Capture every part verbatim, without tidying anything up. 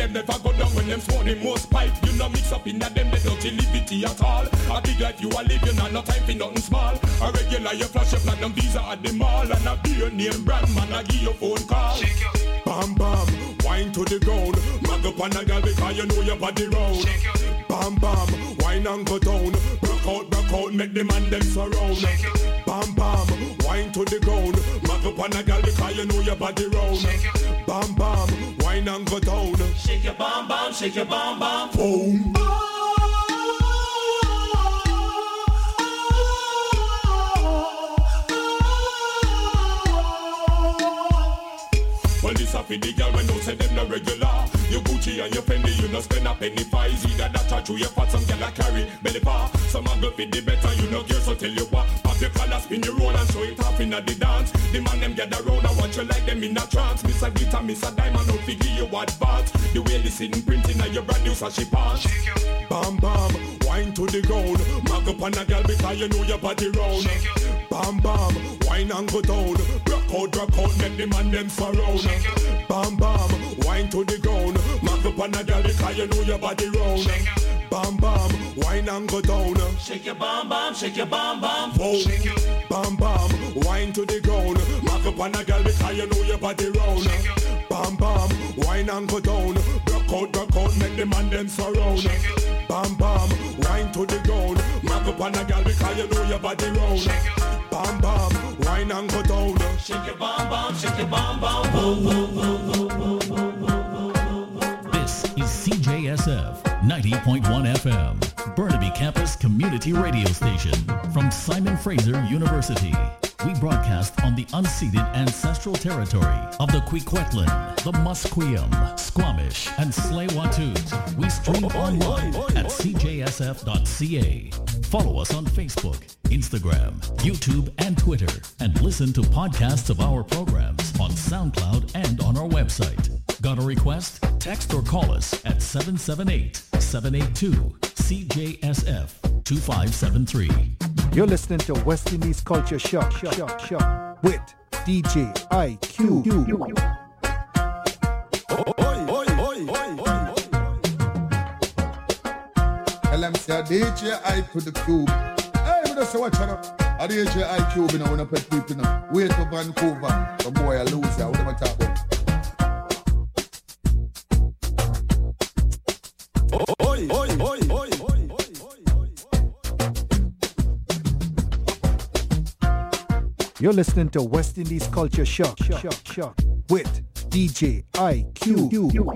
them never go down when them smoke the most pipe. You know mix up in that them they don't liberty at all. A big life you are living and no time for nothing small. A regular you flash up like them visa at the mall. And a beer name brand man I give your phone call. Bam bam, wine to the ground. Mag up on a girl because you know your body round. Bam bam, wine and go down. Broke out, broke out, make the man them surround. Bam bam, wine to the ground. Mag up on a girl because you know your body round. Bam bam, wine and go down. Shake your bam bam, shake your bam bam. Boom. Well, this a for the girl when don't say them no regular. You Gucci and your Fendi, you no spend a penny pies. Either that or through your fat, some girl a carry belly bar. Some a go fit the better, you no care, so tell you what. Pop your collar, spin your roll and show it off in the dance. The man them gather round and watch you like them in a trance. Miss a glitter, miss a diamond, don't figure you what advance. The way they sitting printing and your brand new sashi pants. Bam bam, wine to the ground. Mag up on a girl because you know your body round. Bam bam, wine and go down. Rock out, rock out, make the man them surround. Bam bam, wine to the ground. Mag up on a girl because you know your body round. Bam bam, wine and go down. Shake your bam bam, shake your bam bam. Boom. Bam bam, wine to the ground. Mag up on a girl because you know your body round. Bam bam, wine and go down. Rock out, rock out, make the man them surround. Bam bam, wine to the ground. Mag up on a girl because you know your body round. Bam bam, wine and go down. Shake your bam bam, shake your bam bam. Boom, boom, boom, boom, boom, boom, boom. This is C J S F ninety point one F M, Burnaby Campus Community Radio Station from Simon Fraser University. We broadcast on the unceded ancestral territory of the Kwikwetlan, the Musqueam, Squamish, and Tsleil-Waututh. We stream online at c j s f dot c a. Follow us on Facebook, Instagram, YouTube, and Twitter, and listen to podcasts of our programs on SoundCloud and on our website. Got a request? Text or call us at seven seven eight, seven eight two, C J S F two five seven three. You're listening to West Indies Culture Shock, shock, shock, shock with D J I Q. L M C D J I to the cube. Hey, we just watch out. A D J I cube, you know, when I put people now. Way to Vancouver. The boy a loser. What am I talking about? Oi, oi, oi, oi, oi. You're listening to West Indies Culture Shock, shock, shock, shock with D J I Q.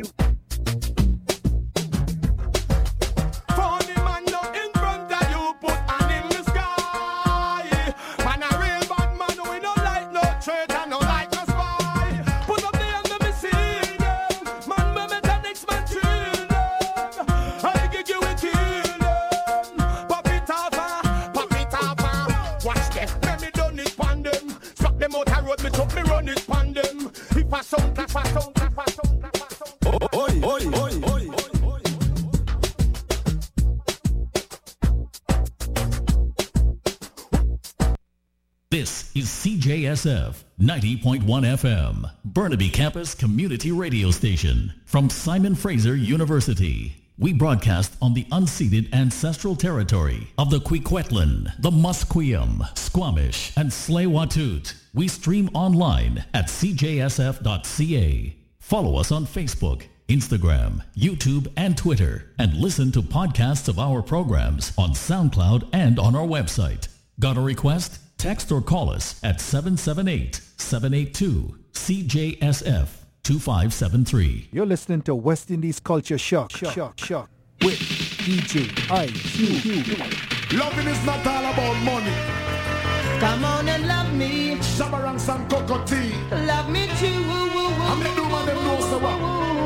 This is C J S F ninety point one F M, Burnaby Campus Community Radio Station from Simon Fraser University. We broadcast on the unceded ancestral territory of the Kwikwetlan, the Musqueam, Squamish, and Tsleil-Waututh. We stream online at c j s f dot c a. Follow us on Facebook, Instagram, YouTube, and Twitter, and listen to podcasts of our programs on SoundCloud and on our website. Got a request? Text or call us at seven seven eight, seven eight two, C J S F two five seven three. You're listening to West Indies Culture Shock, shock, shock, shock with D J I Q. Loving is not all about money. Come on and love me. Shabarang some cocoa tea. Love me too. I'm the do man them know so what.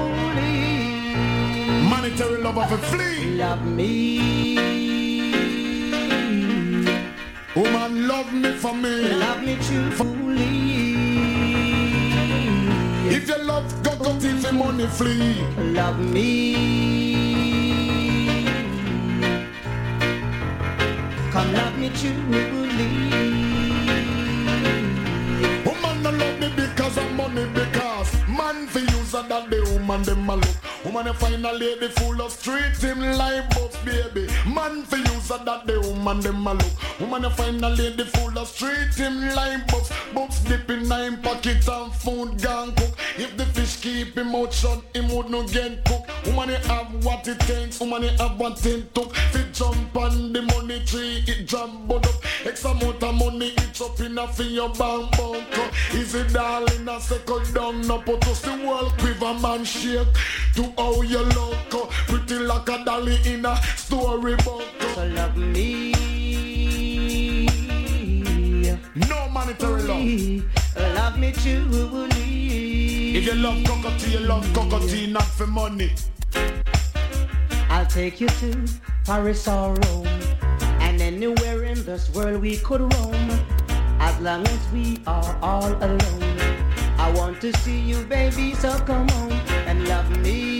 Monetary love of a flea. Love me. Woman, love me for me. Love me truly. If you love, go go thief and money flee. Love me. Come love me truly. Woman, no love me because of money. Because man for use that the woman them a look. Woman, you find a lady full of street, him like buff, baby. Man for use of that, the woman, them a look. Woman, you find a lady full of street, him like buff. Buffs dip in nine pocket and food gun cook. If the fish keep him out shut, him would not get cooked. Woman, you have what it takes, woman, you have what it took. Fit jump on the money tree, it jump but up. X amount of money, it's up in a for your bank bunker. Easy darling, a second down, no put us the world quiver man shake. To how you look, pretty like a dolly in a storybook. So love me. No monetary love. Love me truly. If you love cockatoo, you love cockatoo, not for money. I'll take you to Paris or Rome, and anywhere in this world we could roam, as long as we are all alone. I want to see you, baby, so come on and love me.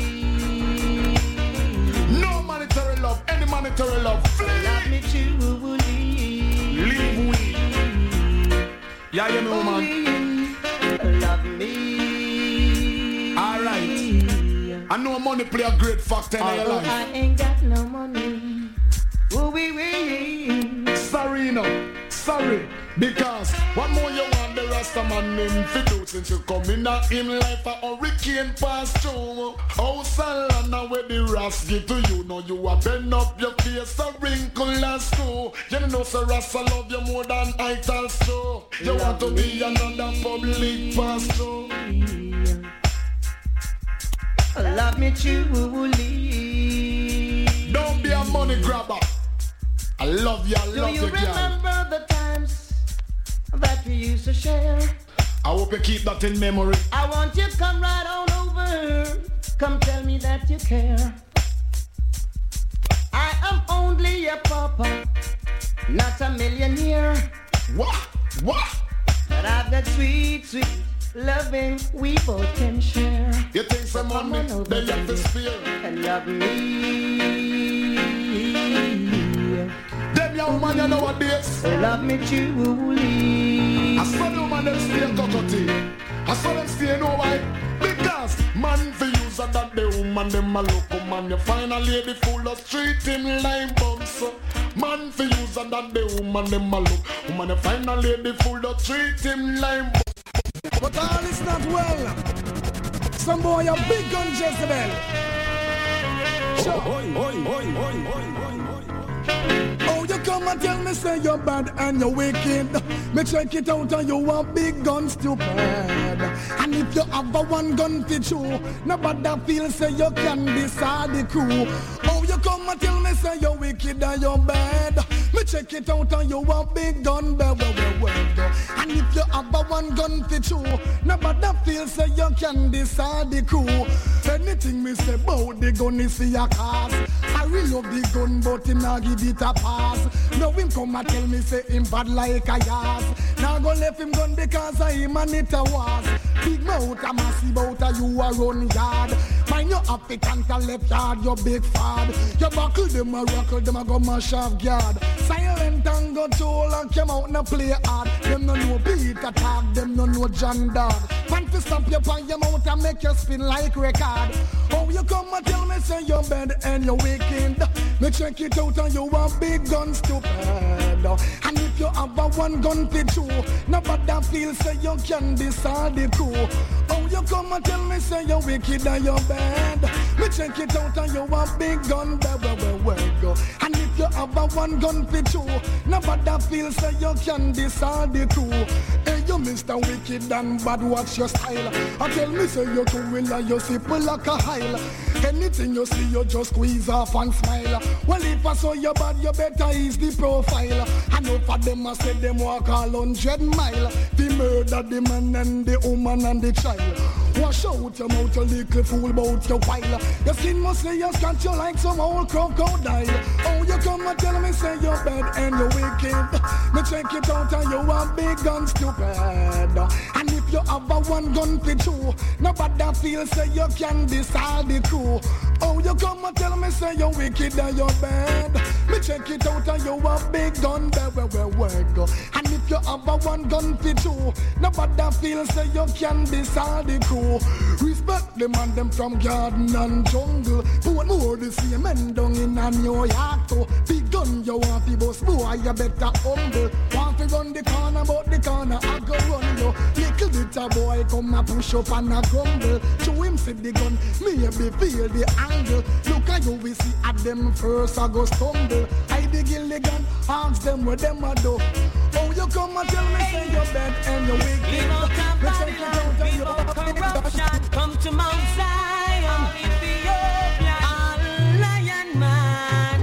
No monetary love, any monetary love. Flee. Love me truly. Leave we. Yeah, you know, man. Love me. All right. I know money play a great factor in Although your life. I ain't got no money. Ooh, wee, wee. Sorry, no. Sorry. Because what more you want the rest of man name fi do since you come in a him life a hurricane pass through. Oh, Salana where the rest give to you. Now you a bend up your face a wrinkle and screw. You know so Rasta love you more than I tell so. You love want to me. Be another public pass through. Love me truly. Don't be a money grabber. I love you, I Do love you you, girl. remember the times that we used to share? I hope you keep that in memory. I want you to come right on over. Come tell me that you care. I am only a pauper, not a millionaire. What? What? But I've that sweet, sweet loving we both can share. You think some money, they have to spare. And love me. Them young man, you nowadays. Love me truly. I saw the man them stay cockatoo. I saw them stay no why. Because man for use of that the woman them a look man. You find a lady full of street him like bumps. Man for use of that the woman them a look. Woman you find a lady full of street him like bumps. But all is not well. Some boy a big gun Jezebel. Sure. Oi, oi, oi, oi, oi, oi. Oh, you come and tell me say you're bad and you're wicked. Me check it out and you want big guns stupid. And if you have a one gun fit you, nobody feel say you can decide the crew. Oh, you come and tell me say you're wicked and you're bad. Me check it out and you want big gun bad. And if you have a one gun fit you, nobody feel say you can decide the crew. Anything me say about the gun is for your cause. I really love the gun but him not give it a pass. Now him come and tell me say him bad like a yas. Now go left him gun because of him and it a was. Big mouth a massive out a you a run yard. Mind your applicant a left yard your big fad. You buckle them a rockle them a go mash off guard. Silent and go toll and come out and play hard. Them no know beat attack, them no know John Dog. Want to stop you on your mouth and make you spin like record. Oh you come and tell me say you're bad and you're wicked. Me check it out and you want big guns stupid. And if you have a one gun fit you, nobody feel say you can decide the crew. Oh you come and tell me say you're wicked and you're bad. Me check it out and you want big gun bad. And if you have a one gun fit you, nobody feel say you can decide the crew. Hey you Mister Wicked and bad, watch your style. I tell me say you too will and you simple like a hile. Anything you see you just squeeze off and smile. Well if I saw you bad you better ease the profile. I know for them I said them walk all hundred mile. The murder the man and the woman and the child. Wash out your mouth, you little fool about your while. Your skin must say you scratch you like some old crocodile. Oh, you come and tell me say you're bad and you're wicked. Me check it out and you are big and stupid. And if you have a one gun fit you, nobody feel say you can decide the crew. Oh, you come and tell me say you're wicked and you're bad. Me check it out and you are big gun bad. And if if you have a one gun fit you, nobody feels say you can be the crew. Respect them and them from garden and jungle. Put more the same men down in a New York too. Big gun you want to boss, boy you better humble. Want to run the corner but the corner I go run you. Little bit of boy come and push up and a grumble. Show him see the gun, maybe feel the angle. Look at you we see at them first I go stumble. I dig in the gun, ask them what them a do. Oh you come and tell me say you're bad and you're wicked. Leave out Babylon, leave out corruption. Come to Mount Zion, Ethiopia, all lion man.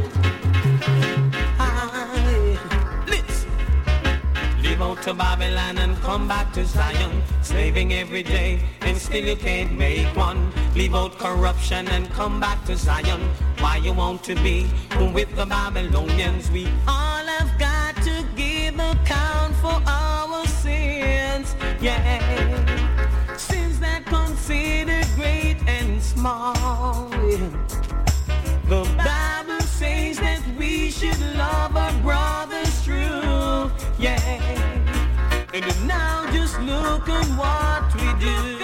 Aye. Listen. Leave out to Babylon and come back to Zion. Slaving every day and still you can't make one. Leave out corruption and come back to Zion. Why you want to be with the Babylonians? We all have got to give account for our sins. Yeah, sins that considered great and small. The Bible says that we should love our brothers true. Yeah, and now just look at what we do.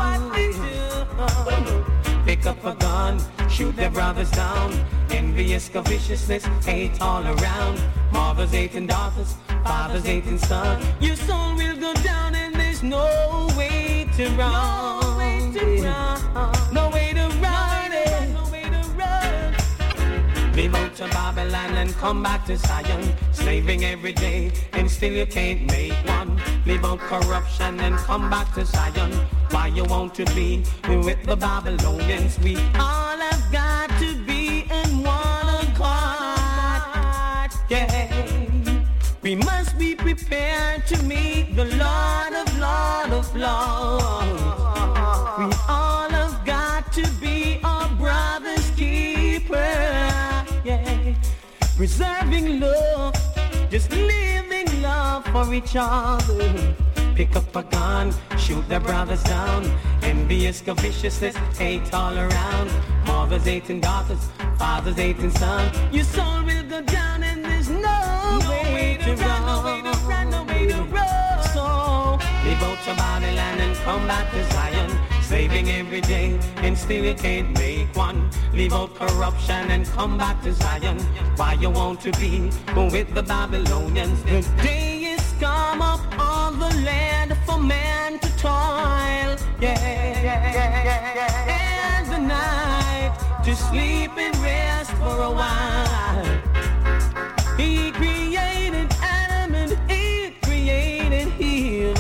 Pick up a gun, shoot their brothers down. Envious, viciousness, hate all around. Mothers hating daughters, fathers hating sons. Your soul will go down and there's no way to run. No way to run. No way to run. No way to run. Leave out to Babylon and come back to Zion. Slaving every day and still you can't make one. Leave out corruption and come back to Zion. Why you want to be with the Babylonians? We all have got to be in one accord. Yeah, we must be prepared to meet the Lord of Lord of Lords. We all have got to be our brother's keeper. Yeah, preserving love, just living love for each other. Pick up a gun, shoot their brothers down. Envious, viciousness, hate all around. Mothers hating daughters, fathers hating sons. Your soul will go down and there's no, no way, way to, to run, no way to run, no way to run. So, leave out to Babylon and come back to Zion. Saving every day and still you can't make one. Leave out corruption and come back to Zion. Why you want to be with the Babylonians? The day is come up on the land for man to toil. Yeah, yeah, yeah, yeah. And the night to sleep and rest for a while. He created Adam and he created Eve.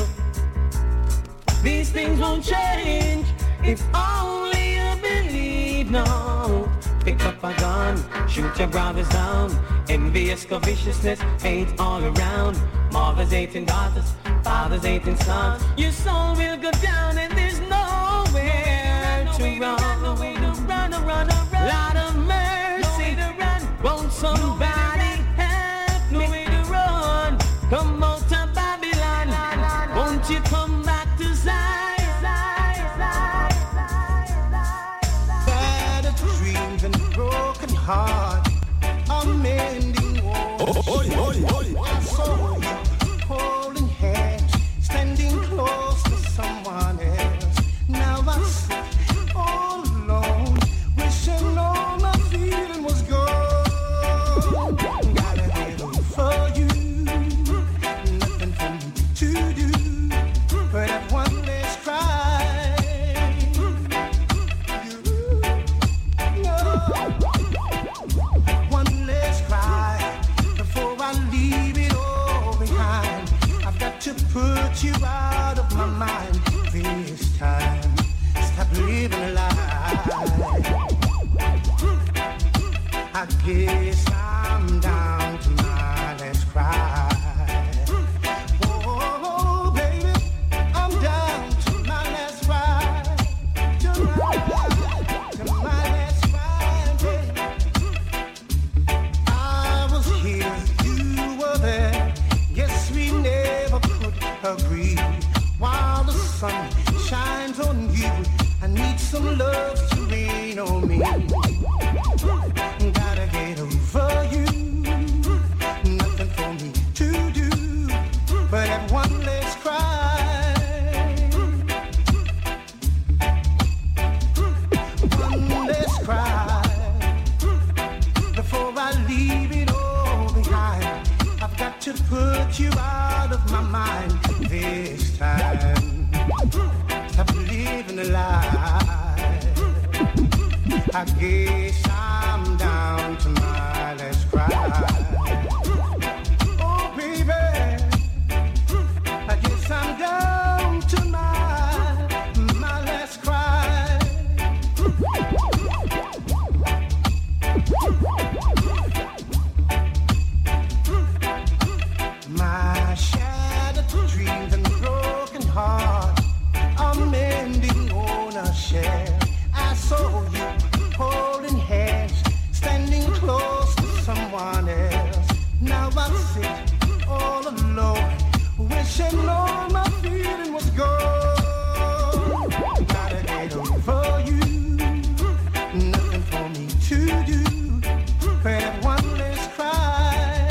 These things won't change if only you believe. No, pick up a gun, shoot your brothers down. Envious, viciousness, hate all around. Mothers hating daughters, fathers hating sons. Your soul will go down and there's nowhere to run. No way to run, no run, no run. Lot of mercy, no way to run. Won't somebody help me? No way to run. Come out to Babylon. Won't you come back to Zion? Bad dreams and broken heart, a mending wall. Oh, oh, oh, oh. I saw you holding hands, standing close to someone else. Now I sit all alone, wishing all my feeling was gone. Gotta get over you, nothing for me to do, but at one last cry. You know, one last cry before I leave it all behind. I've got to put you out of my mind this time. Stop living a lie. I guess I'm down to my last cry. Oh, baby, I'm down to my last cry. To my, to my last cry, baby. I was here, you were there. Yes, we never could agree. While the sun shines on you, I need some love to rain on me. Gotta get over you, nothing for me to do, but put you out of my mind this time. Stop believing a lie. I guess I'm down to my last cry. Oh baby, I guess I'm down to my my last cry. My shattered dreams and broken heart are mending on a share. I saw you holding hands, standing close to someone else. Now I sit all alone, wishing all my feeling was gone. Gotta get over you, nothing for me to do but one last cry.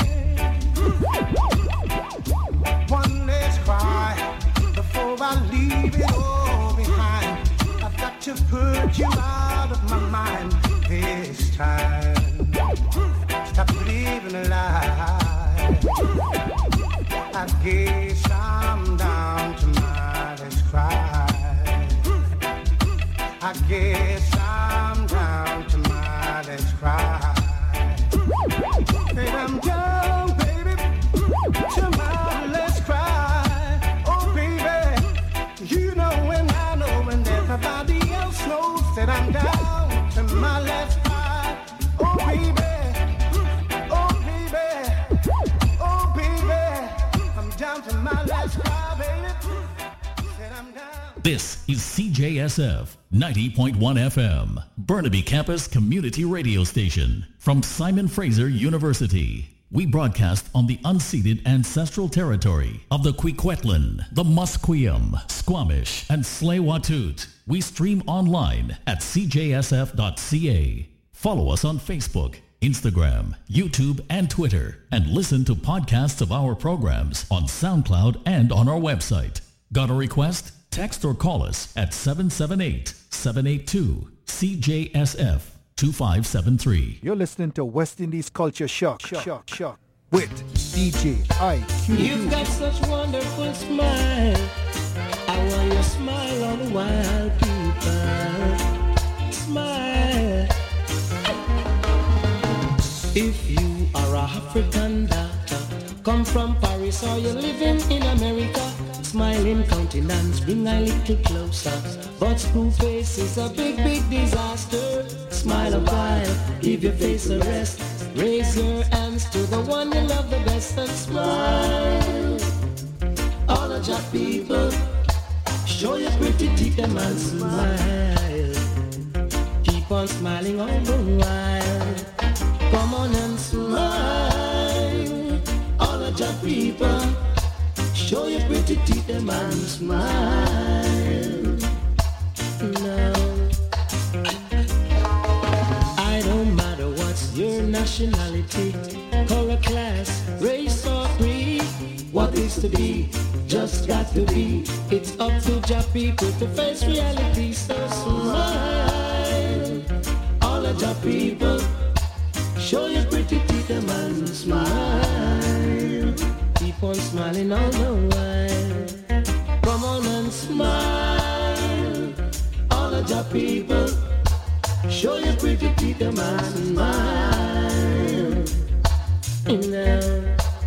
One last cry before I leave it all behind. I've got to put you out of my mind this time. Stop believing a lie. I guess I'm down to my last cry. I guess I'm down to my last cry. And I'm down, baby, to my last cry. Oh, baby, you know and I know and everybody else knows that I'm down to my last cry. Oh, baby, oh, baby, oh, baby, I'm down to my last cry, baby. Said I'm down. This is C J S F ninety point one F M, Burnaby Campus Community Radio Station. From Simon Fraser University, we broadcast on the unceded ancestral territory of the Kwikwetlan, the Musqueam, Squamish, and Tsleil-Waututh. We stream online at c j s f dot c a. Follow us on Facebook, Instagram, YouTube, and Twitter, and listen to podcasts of our programs on SoundCloud and on our website. Got a request? Text or call us at seven seven eight, seven eight two, C J S F two five seven three. You're listening to West Indies Culture Shock, Shock, Shock, Shock with D J I Q. You've got such wonderful smile. I want your smile on the wild people. Smile. If you are a African doctor, come from Paris or you're living in America, smiling countenance bring a little closer. But screw face is a big, big disaster. Smile a while, give your face a rest. Raise your hands to the one you love the best and smile. All of your people, show your pretty teeth and smile. Keep on smiling all the while. Come on and smile. All of your people, show your pretty teeth and smile. Now, I don't matter what's your nationality, color, class, race or creed. What is to be, just got to be. It's up to your people to face reality. So smile, all of your people, show your pretty teeth and smile. Keep on smiling all the while. Come on and smile, all of your people, show your pretty teeth and smile. Now,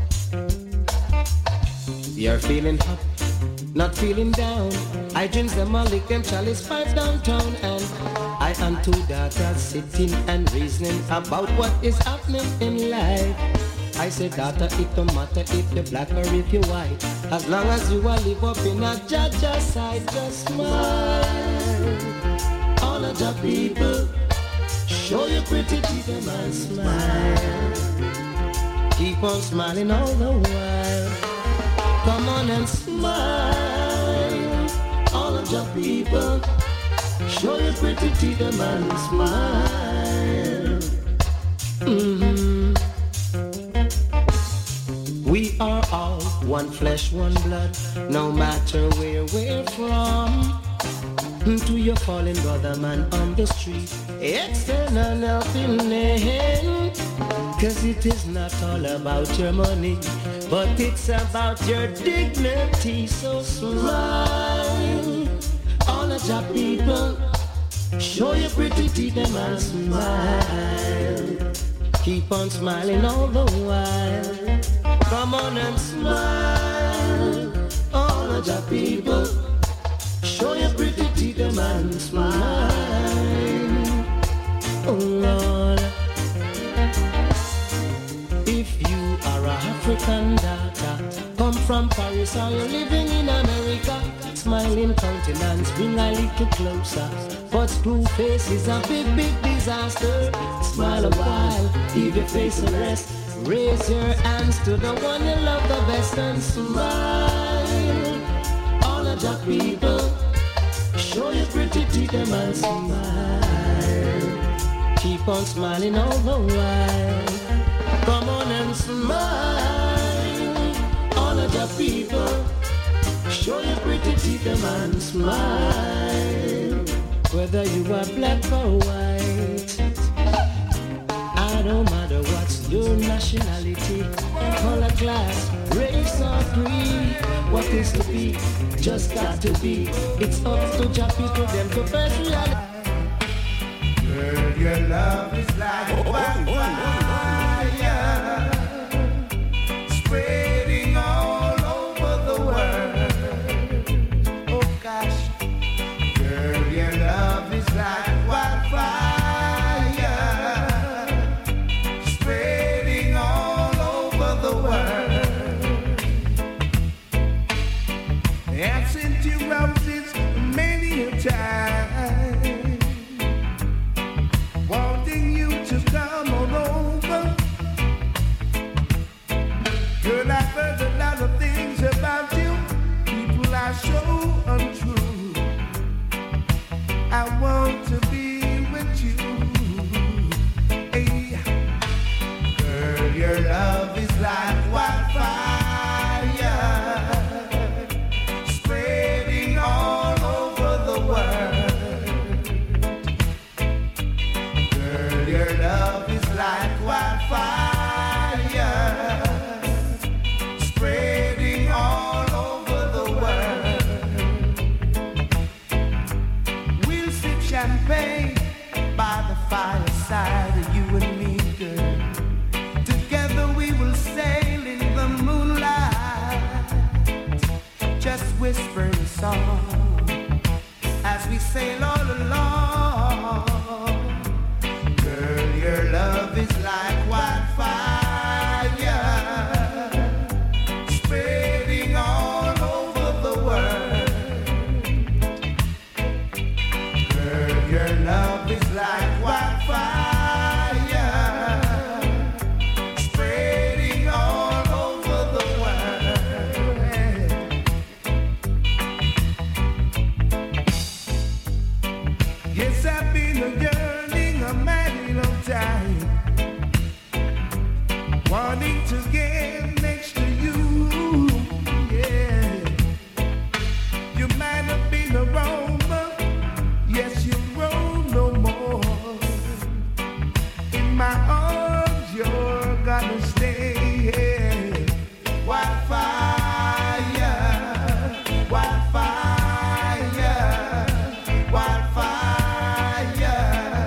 you're feeling up, not feeling down. I drink them, I lick them chalice five downtown, and I and two daughters sitting and reasoning about what is happening in life. I say, daughter, it don't matter if you're black or if you're white, as long as you are live up in a Jaja side, just smile. All of your people, show your pretty teeth and smile. Keep on smiling all the while. Come on and smile. All of your people, show your pretty teeth and smile. Mm-hmm. We are all one flesh, one blood, no matter where we're from. To your fallen brother man on the street, external helping hand. 'cause it is not all about your money, but it's about your dignity. So smile, all of your people. Show your pretty teeth them and smile. Keep on smiling all the while. Come on and smile, all of your people. Show your pretty teeth them and smile. Oh Lord, if you are a African daughter, come from Paris or you're living in America, smiling countenance bring a little closer. But screw face is a big, big disaster. Smile a while, leave your face and rest. Raise your hands to the one you love the best and smile. All of your people, show your pretty teeth them and smile. Keep on smiling all the while. Come on and smile. All of your people, show your pretty teeth them and smile. Whether you are black or white, I don't matter what's your nationality, color, class, race or creed. What is to be, just got to be. It's up to your people, them to face reality. Girl, your love is like wildfire, spreading all over the world. Oh gosh, girl, your love is like wildfire, spreading all over the world. I've sent you roses many a time, wanting you to come on over. Girl, I've heard a lot of things about you. People are so untrue. I want to be with you. Hey. Girl, your love is like wildfire, spreading all over the world. Girl, your love is like wildfire, spreading all over the world. We'll sip champagne by the fireside, you and me, girl. Together we will sail in the moonlight, just whispering a song as we sail all along. Girl, your love is like wildfire, spreading all over the world. Girl, your love is like wildfire, spreading all over the world. Yes, I've been a yearning a mighty long time, wanting to get next to you. Yeah, you might have been a roamer, yes, you roam no more. In my arms, you're gonna stay. Wildfire, wildfire, wildfire,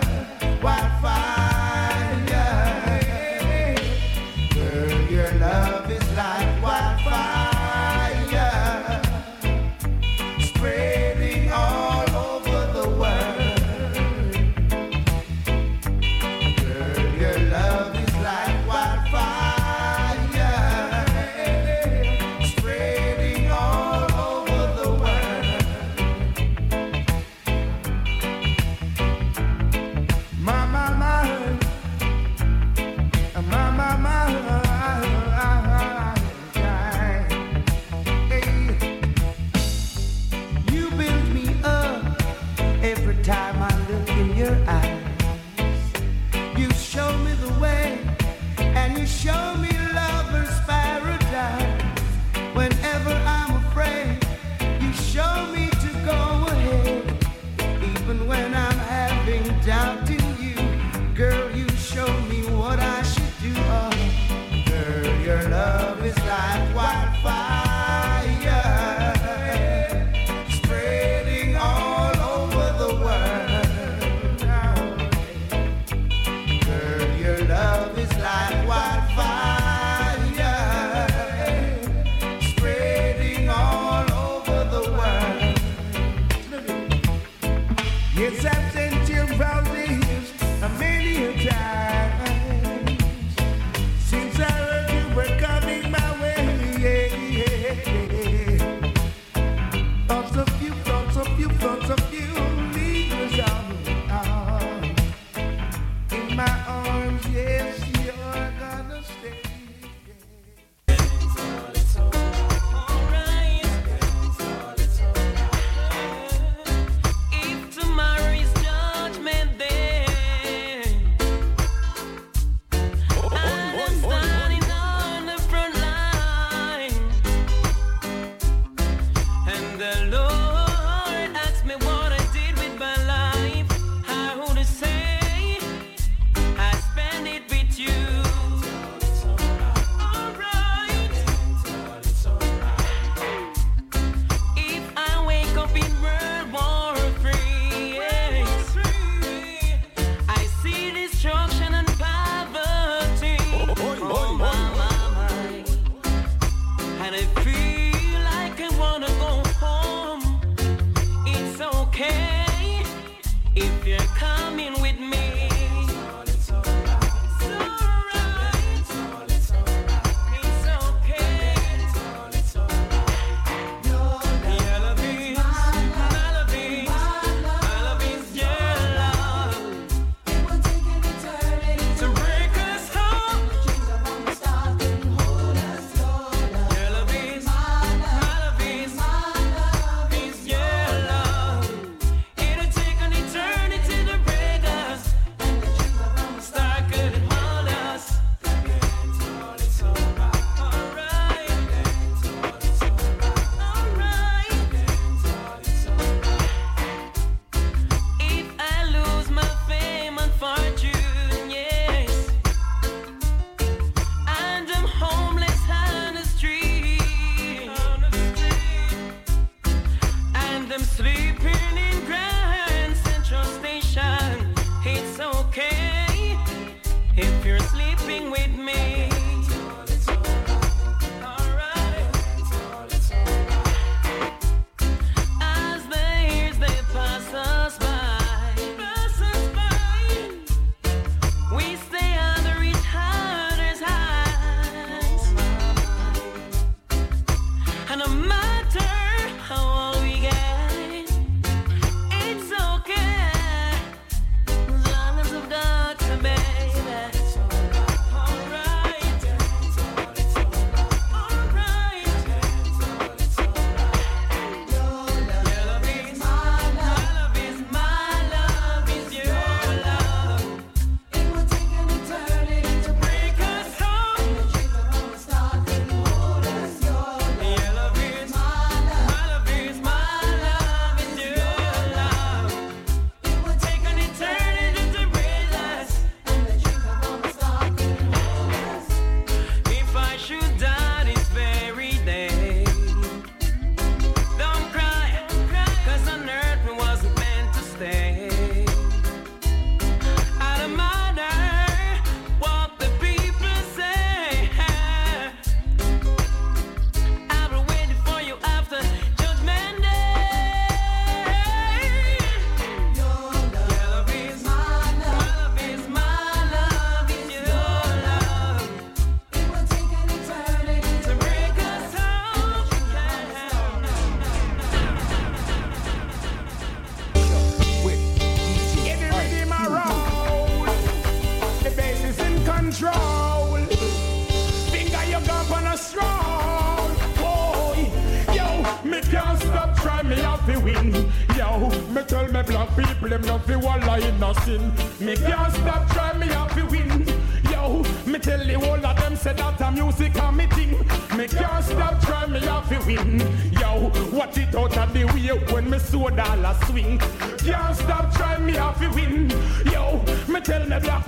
wildfire. Girl, your love is like wildfire, spreading all over the world. Girl, your fi win. Yo, me tell me black people them not fi walla in no sin. Me can't stop try, me have fi win. Yo, me tell the whole of them say that a music a me thing. Me can't stop try, me have fi win. Yo, what it out of the way when me soda a swing. Can't stop try, me have fi win. Yo, me tell me black